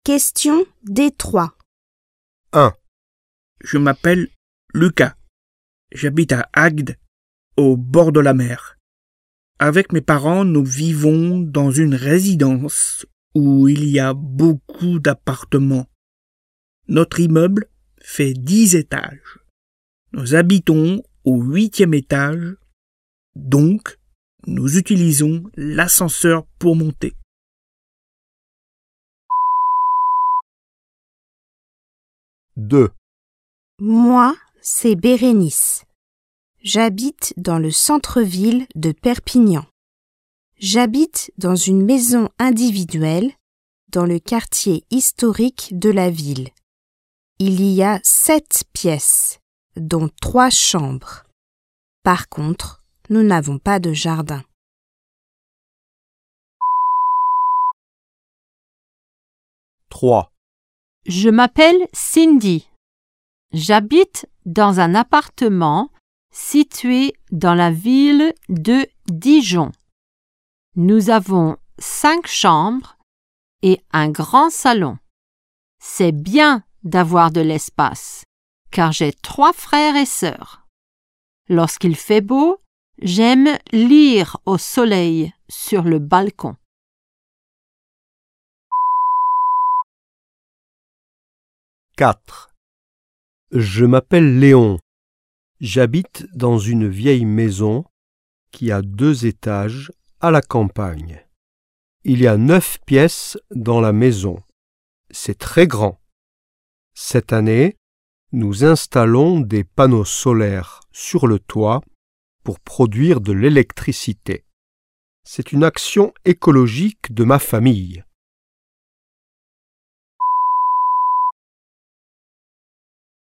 Question D3. 1. Je m'appelle Lucas. J'habite à Agde, au bord de la mer. Avec mes parents, nous vivons dans une résidence où il y a beaucoup d'appartements. Notre immeuble fait 10 étages. Nous habitons au 8e étage, donc nous utilisons l'ascenseur pour monter. 2. Moi, c'est Bérénice. J'habite dans le centre-ville de Perpignan. J'habite dans une maison individuelle dans le quartier historique de la ville. Il y a 7 pièces, dont 3 chambres. Par contre, nous n'avons pas de jardin. 3. Je m'appelle Cindy. J'habite dans un appartement situé dans la ville de Dijon. Nous avons 5 chambres et un grand salon. C'est bien d'avoir de l'espace, car j'ai 3 frères et sœurs. Lorsqu'il fait beau, j'aime lire au soleil sur le balcon. 4. Je m'appelle Léon. J'habite dans une vieille maison qui a 2 étages à la campagne. Il y a 9 pièces dans la maison. C'est très grand. Cette année, nous installons des panneaux solaires sur le toit pour produire de l'électricité. C'est une action écologique de ma famille.